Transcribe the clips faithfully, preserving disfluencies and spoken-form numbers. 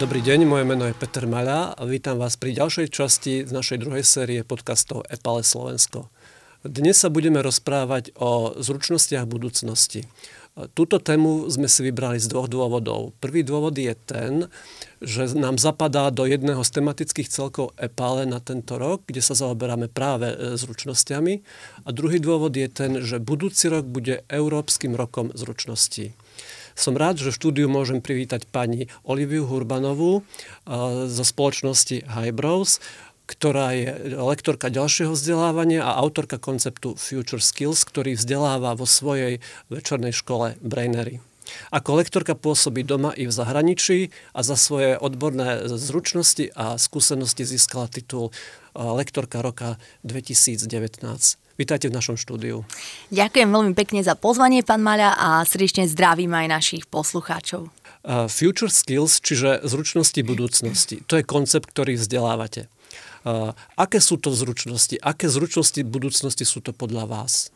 Dobrý deň, moje meno je Peter Maľa a vítam vás pri ďalšej časti z našej druhej série podcastov EPALE Slovensko. Dnes sa budeme rozprávať o zručnostiach budúcnosti. Túto tému sme si vybrali z dvoch dôvodov. Prvý dôvod je ten, že nám zapadá do jedného z tematických celkov EPALE na tento rok, kde sa zaoberáme práve zručnosťami. A druhý dôvod je ten, že budúci rok bude Európskym rokom zručností. Som rád, že v štúdiu môžem privítať pani Oliviu Hurbanovú zo spoločnosti Hybrows, ktorá je lektorka ďalšieho vzdelávania a autorka konceptu Future Skills, ktorý vzdeláva vo svojej večernej škole Brainery. Ako lektorka pôsobí doma i v zahraničí a za svoje odborné zručnosti a skúsenosti získala titul lektorka roka dvetisícdevätnásť. Vítajte v našom štúdiu. Ďakujem veľmi pekne za pozvanie, pán Maľa, a srdečne zdravím aj našich poslucháčov. Uh, Future Skills, čiže zručnosti budúcnosti, to je koncept, ktorý vzdelávate. Uh, aké sú to zručnosti? Aké zručnosti budúcnosti sú to podľa vás?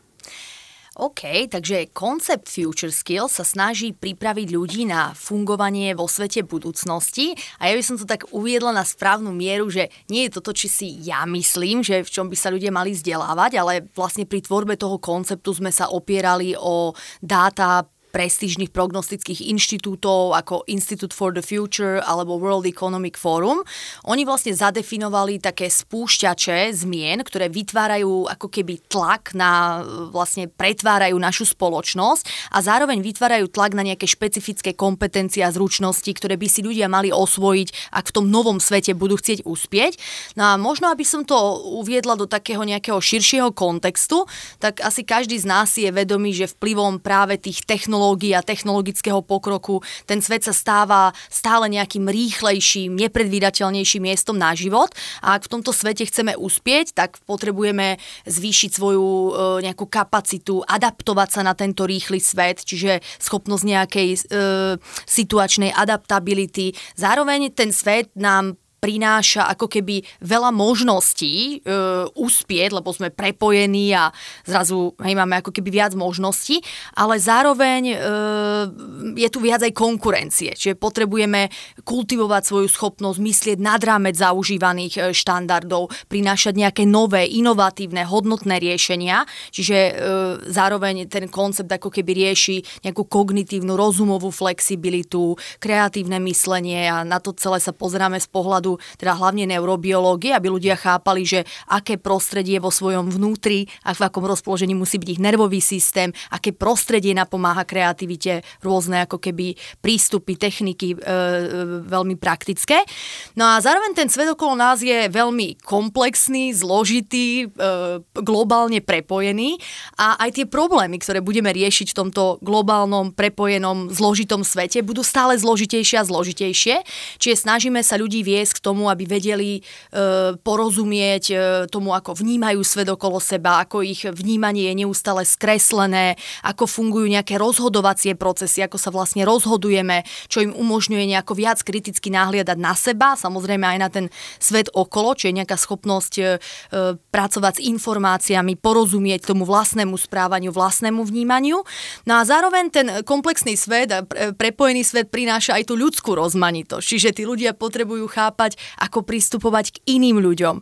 OK, takže koncept Future Skills sa snaží pripraviť ľudí na fungovanie vo svete budúcnosti a ja by som to tak uviedla na správnu mieru, že nie je toto, či si ja myslím, že v čom by sa ľudia mali vzdelávať, ale vlastne pri tvorbe toho konceptu sme sa opierali o dáta prestížnych prognostických inštitútov ako Institute for the Future alebo World Economic Forum. Oni vlastne zadefinovali také spúšťače zmien, ktoré vytvárajú ako keby tlak na, vlastne pretvárajú našu spoločnosť a zároveň vytvárajú tlak na nejaké špecifické kompetencie a zručnosti, ktoré by si ľudia mali osvojiť, ak v tom novom svete budú chcieť uspieť. No a možno, aby som to uviedla do takého nejakého širšieho kontextu, tak asi každý z nás je vedomý, že vplyvom práve tých technológií a technologického pokroku ten svet sa stáva stále nejakým rýchlejším, nepredvídateľnejším miestom na život a ak v tomto svete chceme uspieť, tak potrebujeme zvýšiť svoju e, nejakú kapacitu, adaptovať sa na tento rýchly svet, čiže schopnosť nejakej e, situačnej adaptability. Zároveň ten svet nám prináša ako keby veľa možností e, uspieť, lebo sme prepojení a zrazu hej, máme ako keby viac možností, ale zároveň e, je tu viac aj konkurencie, čiže potrebujeme kultivovať svoju schopnosť myslieť nad rámec zaužívaných e, štandardov, prinášať nejaké nové, inovatívne, hodnotné riešenia, čiže e, zároveň ten koncept ako keby rieši nejakú kognitívnu, rozumovú flexibilitu, kreatívne myslenie a na to celé sa pozeráme z pohľadu teda hlavne neurobiológie, aby ľudia chápali, že aké prostredie vo svojom vnútri a v akom rozpoložení musí byť ich nervový systém, aké prostredie napomáha kreativite, rôzne ako keby prístupy, techniky e, e, veľmi praktické. No a zároveň ten svet okolo nás je veľmi komplexný, zložitý, e, globálne prepojený a aj tie problémy, ktoré budeme riešiť v tomto globálnom, prepojenom, zložitom svete, budú stále zložitejšie a zložitejšie. Čiže snažíme sa ľudí viesť k tomu, aby vedeli e, porozumieť e, tomu, ako vnímajú svet okolo seba, ako ich vnímanie je neustále skreslené, ako fungujú nejaké rozhodovacie procesy, ako sa vlastne rozhodujeme, čo im umožňuje nejako viac kriticky nahliadať na seba, samozrejme aj na ten svet okolo, čo je nejaká schopnosť e, pracovať s informáciami, porozumieť tomu vlastnému správaniu, vlastnému vnímaniu. No a zároveň ten komplexný svet a prepojený svet prináša aj tú ľudskú rozmanitosť, čiže tí ľudia potrebujú chápať, ako pristupovať k iným ľuďom, e,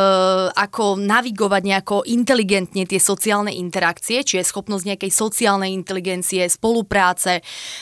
ako navigovať nejako inteligentne tie sociálne interakcie, čiže schopnosť nejakej sociálnej inteligencie, spolupráce e,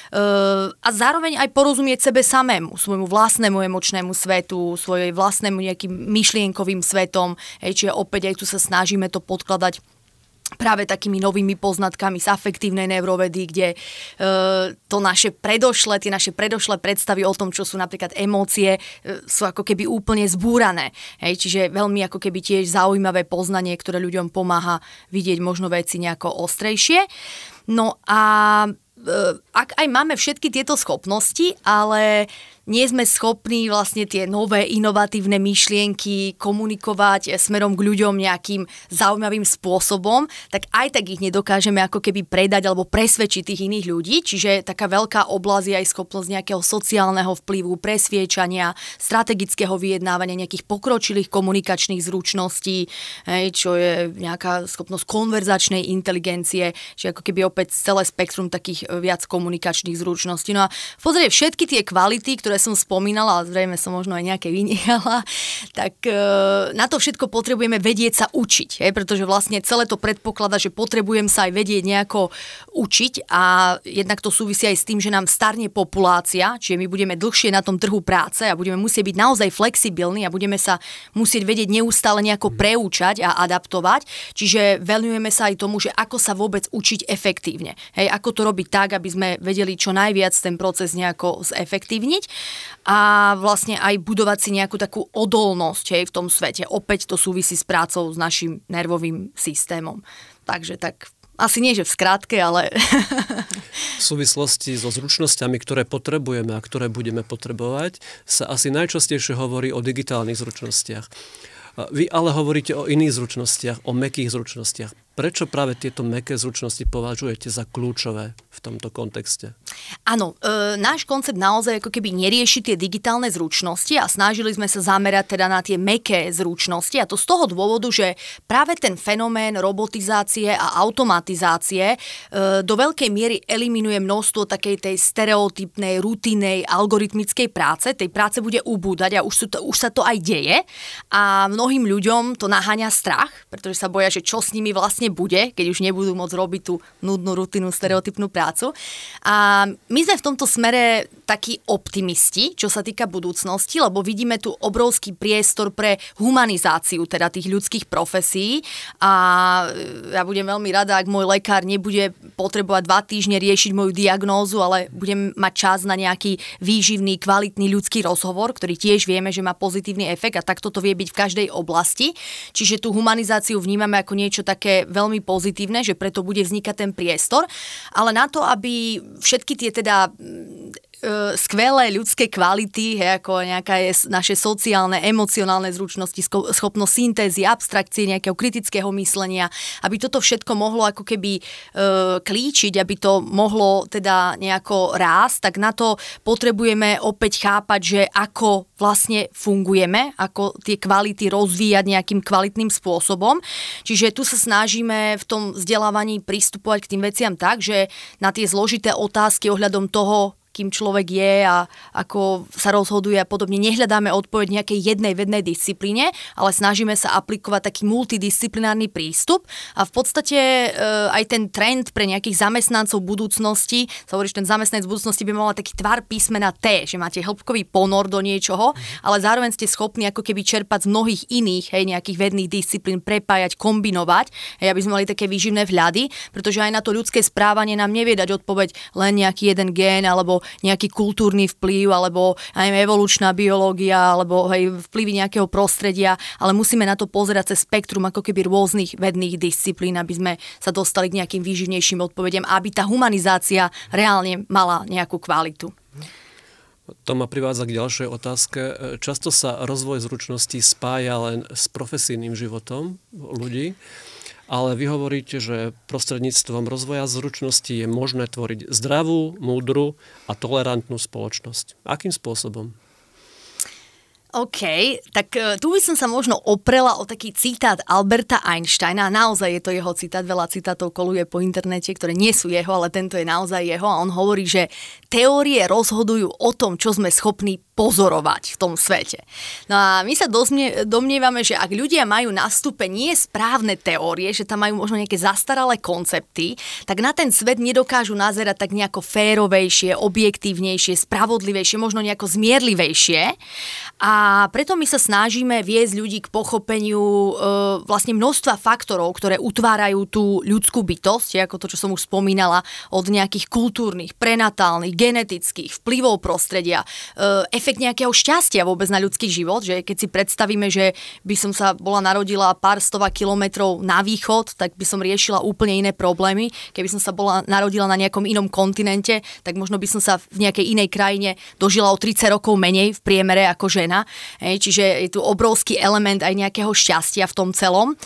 a zároveň aj porozumieť sebe samému, svojmu vlastnému emočnému svetu, svojej vlastnému nejakým myšlienkovým svetom, hej, čiže opäť aj tu sa snažíme to podkladať práve takými novými poznatkami z afektívnej neurovedy, kde e, to naše predošlé, tie naše predošlé predstavy o tom, čo sú napríklad emócie, e, sú ako keby úplne zbúrané. Hej, čiže veľmi ako keby tiež zaujímavé poznanie, ktoré ľuďom pomáha vidieť možno veci nejako ostrejšie. No a e, ak aj máme všetky tieto schopnosti, ale nie sme schopní vlastne tie nové inovatívne myšlienky komunikovať smerom k ľuďom nejakým zaujímavým spôsobom, tak aj tak ich nedokážeme ako keby predať alebo presvedčiť tých iných ľudí. Čiže taká veľká oblasť je aj schopnosť nejakého sociálneho vplyvu, presviečania, strategického vyjednávania, nejakých pokročilých komunikačných zručností, hej, čo je nejaká schopnosť konverzačnej inteligencie, čiže ako keby opäť celé spektrum takých viac komunikačných komunikačných zručností. No a v podstate všetky tie kvality, ktoré som spomínala, a zrejme som možno aj nejaké vynihala, tak e, na to všetko potrebujeme vedieť sa učiť, hej? Pretože vlastne celé to predpokladá, že potrebujem sa aj vedieť nejako učiť a jednak to súvisí aj s tým, že nám starne populácia, čiže my budeme dlhšie na tom trhu práce a budeme musieť byť naozaj flexibilní a budeme sa musieť vedieť neustále nejako preúčať a adaptovať. Čiže venujeme sa aj tomu, že ako sa vôbec učiť efektívne. Hej, ako to robiť tak, aby sme vedeli čo najviac ten proces nejako zefektívniť a vlastne aj budovať si nejakú takú odolnosť, hej, v tom svete. Opäť to súvisí s prácou s našim nervovým systémom. Takže tak asi nie, že v skratke, ale... V súvislosti so zručnosťami, ktoré potrebujeme a ktoré budeme potrebovať, sa asi najčastejšie hovorí o digitálnych zručnostiach. Vy ale hovoríte o iných zručnostiach, o mäkkých zručnostiach. Prečo práve tieto mäkké zručnosti považujete za kľúčové v tomto kontexte? Áno, e, náš koncept naozaj ako keby nerieši tie digitálne zručnosti a snažili sme sa zamerať teda na tie mäkké zručnosti a to z toho dôvodu, že práve ten fenomén robotizácie a automatizácie e, do veľkej miery eliminuje množstvo takej tej stereotypnej, rutinnej, algoritmickej práce. Tej práce bude ubúdať a už, sú to, už sa to aj deje a mnohým ľuďom to naháňa strach, pretože sa boja, že čo s nimi vlastne bude, keď už nebudú môcť robiť tú nudnú, rutinnú, stereotypnú prácu. A my sme v tomto smere takí optimisti, čo sa týka budúcnosti, lebo vidíme tu obrovský priestor pre humanizáciu teda tých ľudských profesí a ja budem veľmi rada, ak môj lekár nebude potrebovať dva týždne riešiť moju diagnózu, ale budem mať čas na nejaký výživný, kvalitný ľudský rozhovor, ktorý tiež vieme, že má pozitívny efekt a takto to vie byť v každej oblasti. Čiže tú humanizáciu vnímame ako niečo také veľmi pozitívne, že preto bude vznikať ten priestor, ale na to, aby všetky tie teda skvelé ľudské kvality, hej, ako nejaká je naše sociálne, emocionálne zručnosti, schopnosť syntézy, abstrakcie, nejakého kritického myslenia, aby toto všetko mohlo ako keby e, klíčiť, aby to mohlo teda nejako rásť, tak na to potrebujeme opäť chápať, že ako vlastne fungujeme, ako tie kvality rozvíjať nejakým kvalitným spôsobom. Čiže tu sa snažíme v tom vzdelávaní pristupovať k tým veciam tak, že na tie zložité otázky ohľadom toho, kým človek je a ako sa rozhoduje a podobne. Nehľadáme odpoveď nejakej jednej vednej disciplíne, ale snažíme sa aplikovať taký multidisciplinárny prístup a v podstate e, aj ten trend pre nejakých zamestnancov budúcnosti, sa hovorí, že ten zamestnanec budúcnosti by mal taký tvar písmena T, že máte hĺbkový ponor do niečoho, ale zároveň ste schopní ako keby čerpať z mnohých iných, hej, nejakých vedných disciplín, prepájať, kombinovať, hej, aby sme mali také výživné vhľady, pretože aj na to ľudské správanie nám nevie dať odpoveď len nejaký jeden gén alebo nejaký kultúrny vplyv, alebo aj evolučná biológia, alebo hej, vplyvy nejakého prostredia, ale musíme na to pozerať cez spektrum ako keby rôznych vedných disciplín, aby sme sa dostali k nejakým výživnejším odpovediam, aby tá humanizácia reálne mala nejakú kvalitu. To ma privádza k ďalšej otázke. Často sa rozvoj zručností spája len s profesijným životom ľudí. Ale vy hovoríte, že prostredníctvom rozvoja zručností je možné tvoriť zdravú, múdru a tolerantnú spoločnosť. Akým spôsobom? OK, tak tu by som sa možno oprela o taký citát Alberta Einsteina. Naozaj je to jeho citát, veľa citátov koluje po internete, ktoré nie sú jeho, ale tento je naozaj jeho. A on hovorí, že teórie rozhodujú o tom, čo sme schopní pozorovať v tom svete. No a my sa domnievame, že ak ľudia majú na stupe nie správne teórie, že tam majú možno nejaké zastaralé koncepty, tak na ten svet nedokážu nazerať tak nejako férovejšie, objektívnejšie, spravodlivejšie, možno nejako zmierlivejšie. A preto my sa snažíme viesť ľudí k pochopeniu e, vlastne množstva faktorov, ktoré utvárajú tú ľudskú bytosť, ako to, čo som už spomínala, od nejakých kultúrnych, prenatálnych, genetických, vplyvov prostredia, e, efekt nejakého šťastia vôbec na ľudský život, že keď si predstavíme, že by som sa bola narodila pár stová kilometrov na východ, tak by som riešila úplne iné problémy. Keby som sa bola narodila na nejakom inom kontinente, tak možno by som sa v nejakej inej krajine dožila o tridsať rokov menej v priemere ako žena. Hej, čiže je tu obrovský element aj nejakého šťastia v tom celom.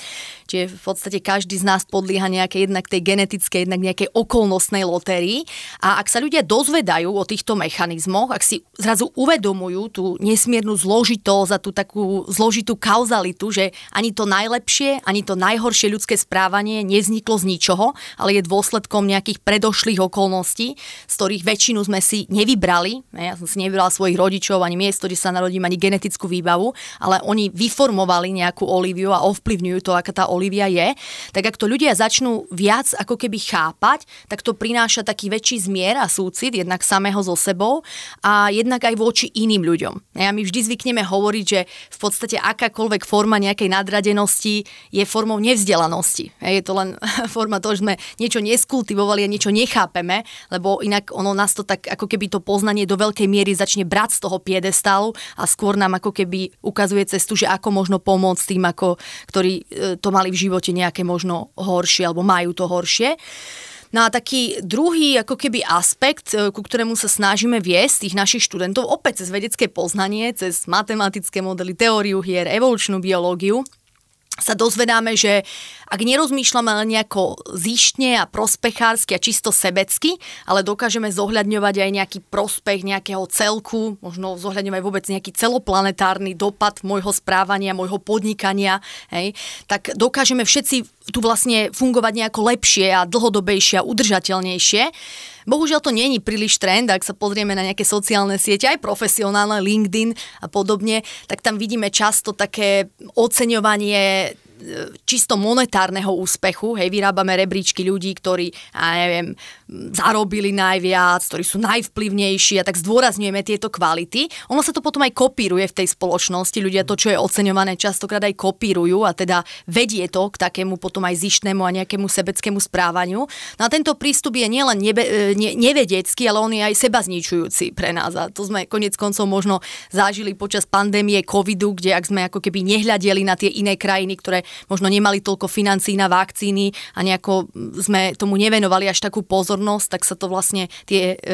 čiže v podstate každý z nás podlieha nejakej jednak tej genetickej, jednak nejakej okolnostnej lotérii. A ak sa ľudia dozvedajú o týchto mechanizmoch, ak si zrazu uvedomujú tú nesmiernu zložitosť a tú takú zložitú kauzalitu, že ani to najlepšie, ani to najhoršie ľudské správanie nevzniklo z ničoho, ale je dôsledkom nejakých predošlých okolností, z ktorých väčšinu sme si nevybrali. Ja som si nevybrala svojich rodičov, ani miesto, kde sa narodím, ani genetickú výbavu, ale oni vyformovali nejakú Olíviu a ovplyvňujú to, aká tá Olivia je. Tak ak to ľudia začnú viac ako keby chápať, tak to prináša taký väčší zmier a súcit, jednak samého so sebou a jednak aj voči iným ľuďom. Ja, my vždy zvykneme hovoriť, že v podstate akákoľvek forma nejakej nadradenosti je formou nevzdelanosti. Je to len forma toho, že sme niečo neskultivovali a niečo nechápeme, lebo inak ono nás to tak ako keby to poznanie do veľkej miery začne brať z toho piedestálu a skôr nám ako keby ukazuje cestu, že ako možno pomôcť tým, ako, ktorí to mali v živote nejaké možno horšie alebo majú to horšie. No a taký druhý ako keby aspekt, ku ktorému sa snažíme viesť tých našich študentov, opäť cez vedecké poznanie, cez matematické modely, teóriu hier, evolučnú biológiu, sa dozvedáme, že ak nerozmýšľame len nejako zištne a prospechársky a čisto sebecky, ale dokážeme zohľadňovať aj nejaký prospech nejakého celku, možno zohľadňovať vôbec nejaký celoplanetárny dopad môjho správania, môjho podnikania, hej, tak dokážeme všetci tu vlastne fungovať nejako lepšie a dlhodobejšie a udržateľnejšie. Bohužiaľ to nie je príliš trend, ak sa pozrieme na nejaké sociálne siete, aj profesionálne, LinkedIn a podobne, tak tam vidíme často také oceňovanie čisto monetárneho úspechu. Hej, vyrábame rebríčky ľudí, ktorí, ja neviem, zarobili najviac, ktorí sú najvplyvnejší a tak zdôrazňujeme tieto kvality. Ono sa to potom aj kopíruje v tej spoločnosti. Ľudia to, čo je oceňované, častokrát aj kopírujú a teda vedie to k takému potom aj zištnému a nejakému sebeckému správaniu. No a tento prístup je nielen nebe, ne, nevedecký, ale on je aj sebazničujúci pre nás. A to sme konec koncov možno zažili počas pandémie covidu, kde ak sme ako keby nehľadeli na tie iné krajiny, ktoré možno nemali toľko financií na vakcíny a nejako sme tomu nevenovali až takú pozornosť, tak sa to vlastne tie, e,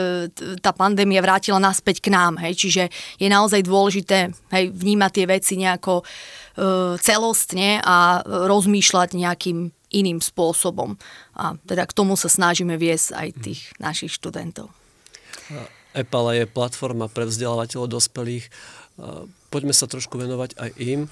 tá pandémia vrátila naspäť k nám. Hej. Čiže je naozaj dôležité, hej, vnímať tie veci nejako e, celostne a rozmýšľať nejakým iným spôsobom. A teda k tomu sa snažíme viesť aj tých našich študentov. EPALE je platforma pre vzdelávateľov dospelých. Poďme sa trošku venovať aj im.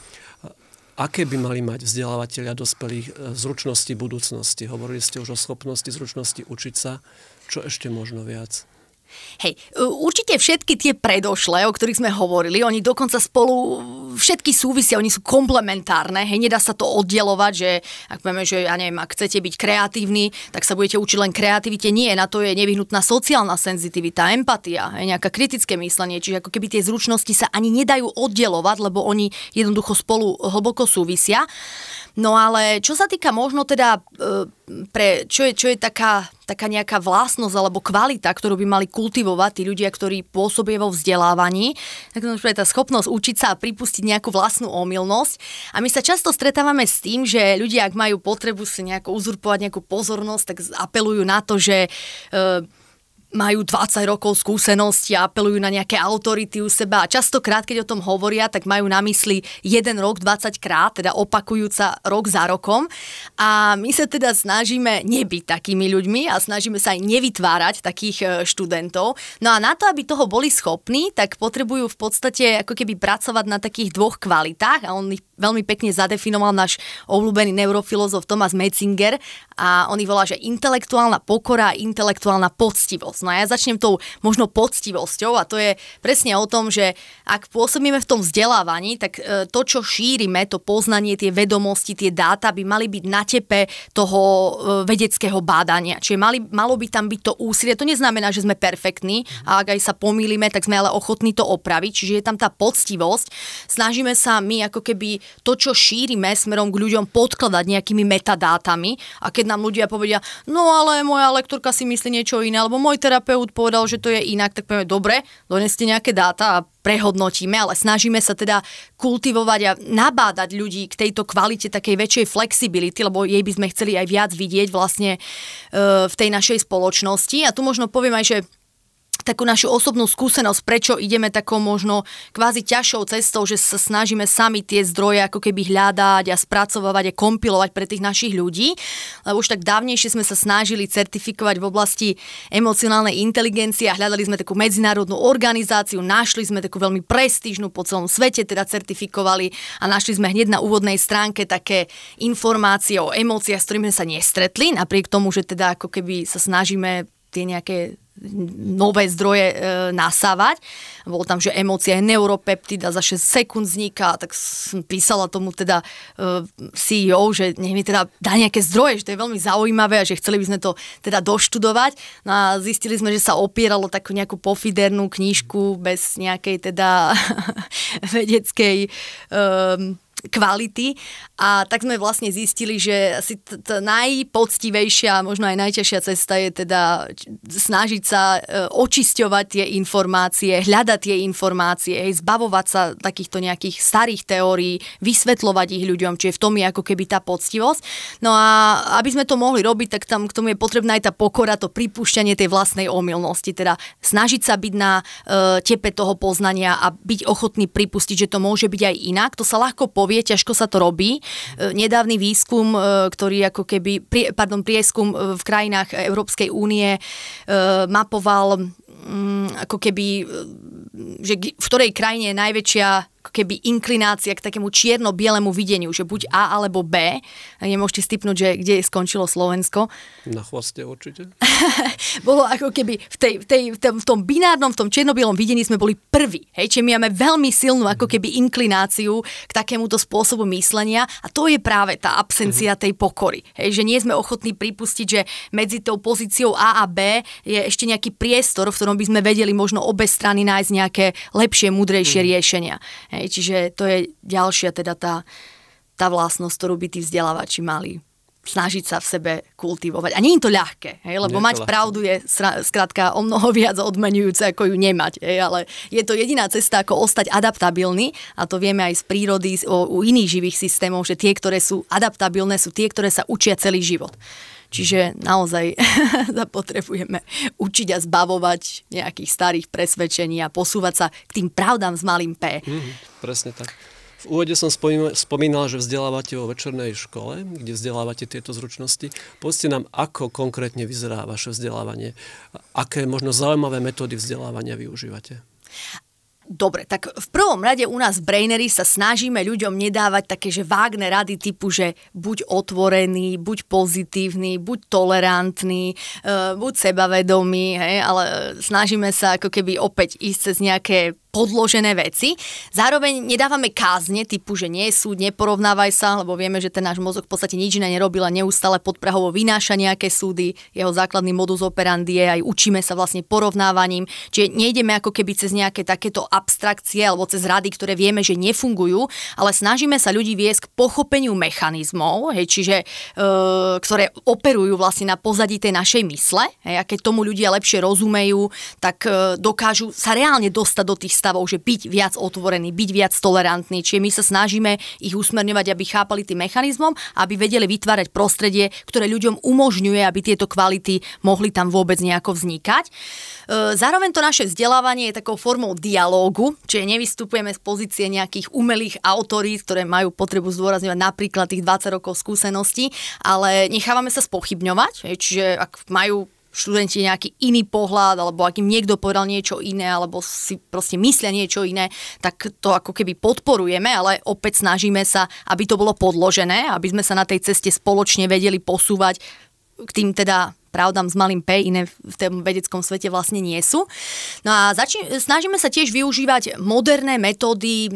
Aké by mali mať vzdelávateľia dospelých zručnosti budúcnosti? Hovorili ste už o schopnosti, zručnosti učiť sa. Čo ešte možno viac? Hej, určite všetky tie predošlé, o ktorých sme hovorili, oni dokonca spolu všetky súvisia, oni sú komplementárne, hej, nedá sa to oddelovať, že ak vieme, že ja neviem, ak chcete byť kreatívni, tak sa budete učiť len kreativite, nie, na to je nevyhnutná sociálna senzitivita, empatia, hej, nejaké kritické myslenie, čiže ako keby tie zručnosti sa ani nedajú oddelovať, lebo oni jednoducho spolu hlboko súvisia. No ale čo sa týka možno teda, pre, čo, je, čo je taká, taká nejaká vlastnosť alebo kvalita, ktorú by mali kultivovať tí ľudia, ktorí pôsobia vo vzdelávaní, tak to je tá schopnosť učiť sa a pripustiť nejakú vlastnú omylnosť. A my sa často stretávame s tým, že ľudia, ak majú potrebu si nejako uzurpovať nejakú pozornosť, tak apelujú na to, že e, majú dvadsať rokov skúsenosti a apelujú na nejaké autority u seba a častokrát, keď o tom hovoria, tak majú na mysli jeden rok dvadsať krát, teda opakujúca rok za rokom. A my sa teda snažíme nebyť takými ľuďmi a snažíme sa aj nevytvárať takých študentov. No a na to, aby toho boli schopní, tak potrebujú v podstate ako keby pracovať na takých dvoch kvalitách a on ich veľmi pekne zadefinoval náš obľúbený neurofilozof Thomas Metzinger a on ich volá, že intelektuálna pokora a intelektuálna poctivosť. No a ja začnem tou možno poctivosťou a to je presne o tom, že ak pôsobíme v tom vzdelávaní, tak to, čo šírime, to poznanie, tie vedomosti, tie dáta by mali byť na tepe toho vedeckého bádania. Čiže mali, malo by tam byť to úsilie. To neznamená, že sme perfektní a ak aj sa pomýlime, tak sme ale ochotní to opraviť. Čiže je tam tá poctivosť. Snažíme sa my ako keby to, čo šírime smerom k ľuďom podkladať nejakými metadátami a keď nám ľudia povedia, no ale moja lektorka si myslí niečo iné, alebo môj terapeut povedal, že to je inak, tak povieme, dobre, doneste nejaké dáta a prehodnotíme, ale snažíme sa teda kultivovať a nabádať ľudí k tejto kvalite takej väčšej flexibility, lebo jej by sme chceli aj viac vidieť vlastne v tej našej spoločnosti. A tu možno poviem aj, že takú našu osobnú skúsenosť, prečo ideme takou možno kvázi ťažšou cestou, že sa snažíme sami tie zdroje ako keby hľadať a spracovávať a kompilovať pre tých našich ľudí. Lebo už tak dávnejšie sme sa snažili certifikovať v oblasti emocionálnej inteligencie a hľadali sme takú medzinárodnú organizáciu, našli sme takú veľmi prestížnu po celom svete, teda certifikovali a našli sme hneď na úvodnej stránke také informácie o emóciách, s ktorými sme sa nestretli, napriek tomu, že teda ako keby sa snažíme tie nejaké nové zdroje e, nasávať. Bolo tam, že emócia je neuropeptida, za šesť sekúnd vzniká, tak som písala tomu teda e, sí í ó, že nech mi teda dá nejaké zdroje, že to je veľmi zaujímavé a že chceli by sme to teda doštudovať. No a zistili sme, že sa opieralo takú nejakú pofidernú knižku bez nejakej teda vedeckej e, kvality a tak sme vlastne zistili, že asi t- t- najpoctivejšia, možno aj najťažšia cesta je teda snažiť sa e, očisťovať tie informácie, hľadať tie informácie, hej, zbavovať sa takýchto nejakých starých teórií, vysvetľovať ich ľuďom, čiže v tom je ako keby tá poctivosť. No a aby sme to mohli robiť, tak tam k tomu je potrebná aj tá pokora, to pripúšťanie tej vlastnej omylnosti, teda snažiť sa byť na e, tepe toho poznania a byť ochotný pripustiť, že to môže byť aj inak. To sa ľahko povie, ťažko sa to robí. Nedávny výskum, ktorý ako keby, pardon, prieskum v krajinách Európskej únie mapoval ako keby, že v ktorej krajine je najväčšia keby inklinácia k takému čierno-bielemu videniu, že buď A alebo B. Nemôžete stipnúť, že kde skončilo Slovensko. Na chvoste určite. Bolo ako keby v, tej, v, tej, v tom binárnom, v tom čierno-bielom videní sme boli prví. Hej? Čiže my máme veľmi silnú ako keby inklináciu k takémuto spôsobu myslenia a to je práve tá absencia tej pokory. Hej? Že nie sme ochotní pripustiť, že medzi tou pozíciou A a B je ešte nejaký priestor, v ktorom by sme vedeli možno obe strany nájsť nejaké lepšie, múdrejšie mm. riešenia. Hej, čiže to je ďalšia teda tá, tá vlastnosť, ktorú by tí vzdelávači mali snažiť sa v sebe kultivovať. A nie je to ľahké, hej, lebo mať ľahké. Pravdu je skrátka o mnoho viac odmenujúce, ako ju nemať. Hej, ale je to jediná cesta, ako ostať adaptabilný a to vieme aj z prírody, o, u iných živých systémov, že tie, ktoré sú adaptabilné, sú tie, ktoré sa učia celý život. Čiže naozaj potrebujeme učiť a zbavovať nejakých starých presvedčení a posúvať sa k tým pravdám s malým P. Mm, presne tak. V úvode som spomínal, že vzdelávate vo večernej škole, kde vzdelávate tieto zručnosti. Povedzte nám, ako konkrétne vyzerá vaše vzdelávanie. Aké možno zaujímavé metódy vzdelávania využívate? Dobre, tak v prvom rade u nás v Brainery sa snažíme ľuďom nedávať také, že vágne rady typu, že buď otvorený, buď pozitívny, buď tolerantný, buď sebavedomý, hej, ale snažíme sa ako keby opäť ísť cez nejaké podložené veci. Zároveň nedávame kázne typu, že nie súd, neporovnávaj sa, lebo vieme, že ten náš mozog v podstate nič iné nerobil a neustále podprahovo vynáša nejaké súdy. Jeho základný modus operandi je, aj učíme sa vlastne porovnávaním. Čiže nejdeme ako keby cez nejaké takéto abstrakcie alebo cez rady, ktoré vieme, že nefungujú, ale snažíme sa ľudí viesť k pochopeniu mechanizmov, hej, čiže e, ktoré operujú vlastne na pozadí tej našej mysle. Hej, a keď tomu ľudia lepšie rozumejú, tak e, dokážu sa reálne dostať do tých stavov, že byť viac otvorený, byť viac tolerantný. Čiže my sa snažíme ich usmerňovať, aby chápali tým mechanizmom, aby vedeli vytvárať prostredie, ktoré ľuďom umožňuje, aby tieto kvality mohli tam vôbec nejako vznikať. Zároveň to naše vzdelávanie je takou formou dialógu, čiže nevystupujeme z pozície nejakých umelých autorít, ktoré majú potrebu zdôrazňovať napríklad tých dvadsať rokov skúseností, ale nechávame sa spochybňovať, čiže ak majú študenti nejaký iný pohľad, alebo ak im niekto povedal niečo iné, alebo si proste myslia niečo iné, tak to ako keby podporujeme, ale opäť snažíme sa, aby to bolo podložené, aby sme sa na tej ceste spoločne vedeli posúvať k tým teda pravdám s malým P, iné v tom vedeckom svete vlastne nie sú. No a zači- snažíme sa tiež využívať moderné metódy, e,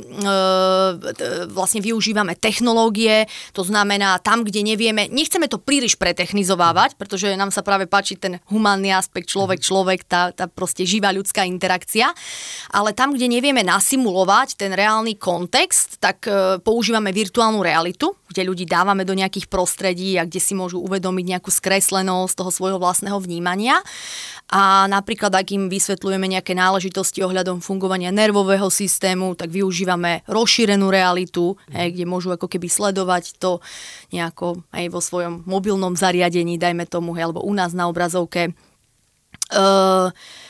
vlastne využívame technológie, to znamená tam, kde nevieme, nechceme to príliš pretechnizovávať, pretože nám sa práve páči ten humánny aspekt človek-človek, tá, tá proste živá ľudská interakcia, ale tam, kde nevieme nasimulovať ten reálny kontext, tak e, používame virtuálnu realitu, kde ľudí dávame do nejakých prostredí a kde si môžu uvedomiť nejakú skreslenosť toho svojho vlastného vnímania. A napríklad, ak im vysvetľujeme nejaké náležitosti ohľadom fungovania nervového systému, tak využívame rozšírenú realitu, hej, kde môžu ako keby sledovať to nejako aj vo svojom mobilnom zariadení, dajme tomu, hej, alebo u nás na obrazovke. Uh,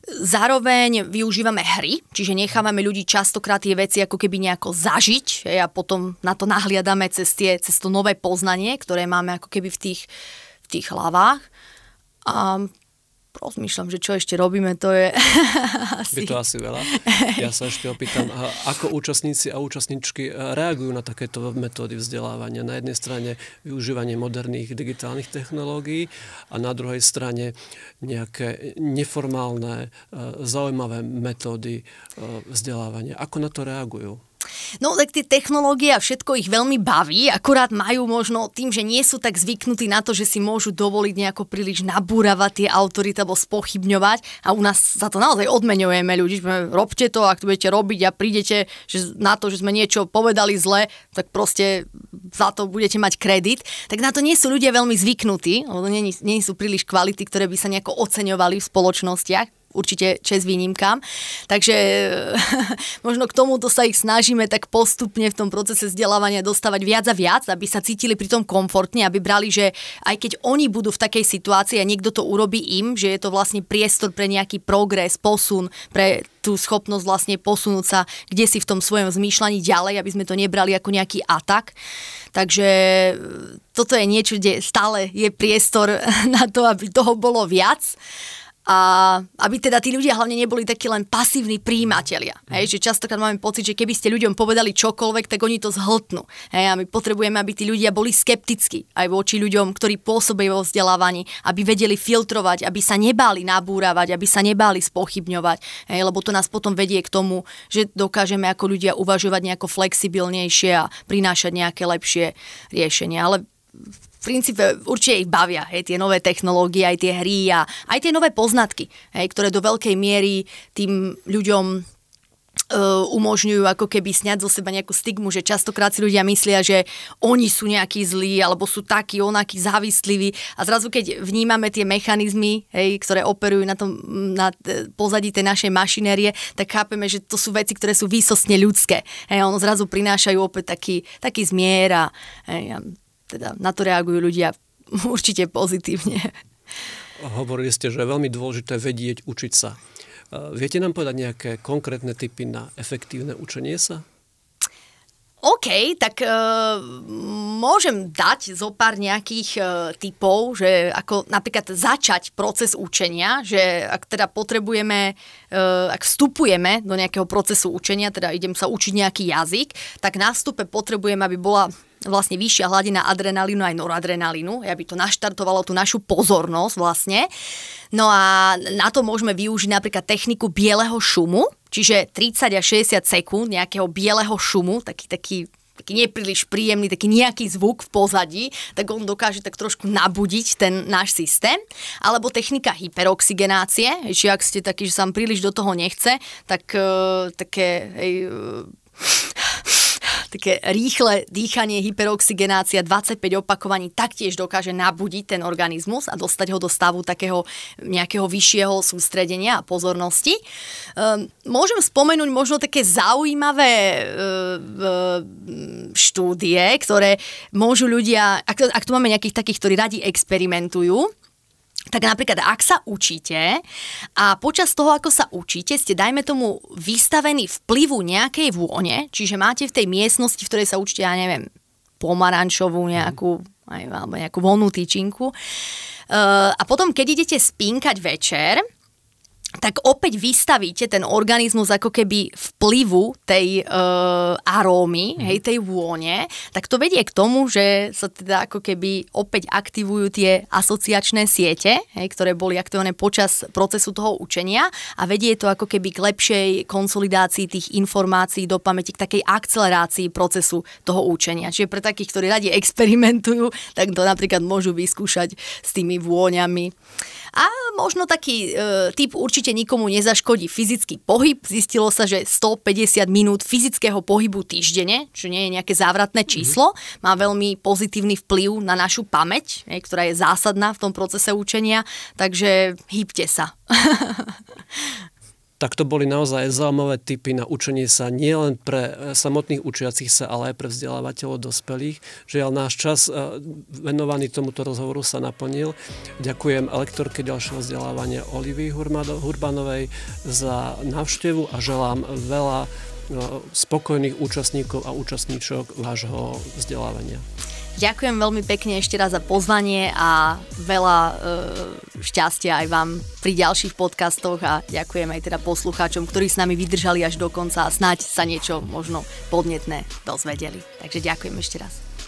Zároveň využívame hry, čiže nechávame ľudí častokrát tie veci ako keby nejako zažiť hej, a potom na to nahliadame cez, tie, cez to nové poznanie, ktoré máme ako keby v tých, v tých hlavách. A rozmýšľam, že čo ešte robíme, to je Je asi... to asi veľa. Ja sa ešte opýtam, ako účastníci a účastníčky reagujú na takéto metódy vzdelávania. Na jednej strane využívanie moderných digitálnych technológií a na druhej strane nejaké neformálne, zaujímavé metódy vzdelávania. Ako na to reagujú? No tak tie technológie a všetko ich veľmi baví, akurát majú možno tým, že nie sú tak zvyknutí na to, že si môžu dovoliť nejako príliš nabúravať tie autority alebo spochybňovať a u nás za to naozaj odmeňujeme ľudí, že robte to, ak to budete robiť a prídete že na to, že sme niečo povedali zle, tak proste za to budete mať kredit, tak na to nie sú ľudia veľmi zvyknutí, lebo nie, nie sú príliš kvality, ktoré by sa nejako oceňovali v spoločnostiach. Určite čest výnimkám. Takže možno k tomuto sa ich snažíme tak postupne v tom procese vzdelávania dostávať viac a viac, aby sa cítili pri tom komfortne, aby brali, že aj keď oni budú v takej situácii a niekto to urobí im, že je to vlastne priestor pre nejaký progres, posun, pre tú schopnosť vlastne posunúť sa kde si v tom svojom zmýšľaní ďalej, aby sme to nebrali ako nejaký atak. Takže toto je niečo, kde stále je priestor na to, aby toho bolo viac. A aby teda tí ľudia hlavne neboli takí len pasívni prijímatelia. Hej, že častokrát máme pocit, že keby ste ľuďom povedali čokoľvek, tak oni to zhltnú. Hej, a my potrebujeme, aby tí ľudia boli skeptickí aj voči ľuďom, ktorí pôsobia vo vzdelávaní, aby vedeli filtrovať, aby sa nebáli nabúravať, aby sa nebáli spochybňovať. Hej, lebo to nás potom vedie k tomu, že dokážeme ako ľudia uvažovať nejako flexibilnejšie a prinášať nejaké lepšie riešenia. Ale v princípe určite ich bavia, hej, tie nové technológie, aj tie hry a aj tie nové poznatky, hej, ktoré do veľkej miery tým ľuďom e, umožňujú ako keby sňať zo seba nejakú stigmu, že častokrát si ľudia myslia, že oni sú nejakí zlí, alebo sú takí, onakí závisliví a zrazu keď vnímame tie mechanizmy, hej, ktoré operujú na, tom, na pozadí tej našej mašinérie, tak chápeme, že to sú veci, ktoré sú výsostne ľudské. Hej, ono zrazu prinášajú opäť taký, taký zmier a hej, teda na to reagujú ľudia určite pozitívne. Hovorili ste, že je veľmi dôležité vedieť, učiť sa. Viete nám povedať nejaké konkrétne tipy na efektívne učenie sa? OK, tak uh, môžem dať zo pár nejakých uh, tipov, že ako napríklad začať proces učenia, že ak teda potrebujeme, uh, ak vstupujeme do nejakého procesu učenia, teda idem sa učiť nejaký jazyk, tak na vstupe potrebujem, aby bola vlastne vyššia hladina adrenalínu aj noradrenalínu, aby to naštartovalo tú našu pozornosť vlastne. No a na to môžeme využiť napríklad techniku bieleho šumu, čiže tridsať až šesťdesiat sekúnd nejakého bieleho šumu, taký, taký, taký nepríliš príjemný, taký nejaký zvuk v pozadí, tak on dokáže tak trošku nabudiť ten náš systém. Alebo technika hyperoxigenácie, čiže ak ste taký, že sa vám príliš do toho nechce, tak uh, také... Hej, uh, také rýchle dýchanie, hyperoxigenácia, dvadsaťpäť opakovaní taktiež dokáže nabudiť ten organizmus a dostať ho do stavu takého nejakého vyššieho sústredenia a pozornosti. Um, môžem spomenúť možno také zaujímavé uh, štúdie, ktoré môžu ľudia, ak, ak tu máme nejakých takých, ktorí radi experimentujú, tak napríklad, ak sa učíte a počas toho, ako sa učíte, ste, dajme tomu, vystavení vplyvu nejakej vône, čiže máte v tej miestnosti, v ktorej sa učíte, ja neviem, pomarančovú nejakú, alebo nejakú voľnú tyčinku. A potom, keď idete spínkať večer, tak opäť vystavíte ten organizmus ako keby vplyvu tej e, arómy, mm. hej, tej vône, tak to vedie k tomu, že sa teda ako keby opäť aktivujú tie asociačné siete, hej, ktoré boli aktivované počas procesu toho učenia a vedie to ako keby k lepšej konsolidácii tých informácií do pamäti, k takej akcelerácii procesu toho učenia. Čiže pre takých, ktorí radi experimentujú, tak to napríklad môžu vyskúšať s tými vôňami. A možno taký e, typ určite nikomu nezaškodí fyzický pohyb. Zistilo sa, že stopäťdesiat minút fyzického pohybu týždenne, čo nie je nejaké závratné číslo, mm-hmm. má veľmi pozitívny vplyv na našu pamäť, je, ktorá je zásadná v tom procese učenia, takže hýbte sa. tak to boli naozaj zaujímavé tipy na učenie sa nielen pre samotných učiacich sa, ale aj pre vzdelávateľov dospelých. Žiaľ, náš čas venovaný tomuto rozhovoru sa naplnil. Ďakujem lektorke ďalšieho vzdelávania Olivii Hurbanovej za návštevu a želám veľa spokojných účastníkov a účastníčok vášho vzdelávania. Ďakujem veľmi pekne ešte raz za pozvanie a veľa e, šťastia aj vám pri ďalších podcastoch a ďakujem aj teda poslucháčom, ktorí s nami vydržali až do konca a snáď sa niečo možno podnetné dozvedeli. Takže ďakujem ešte raz.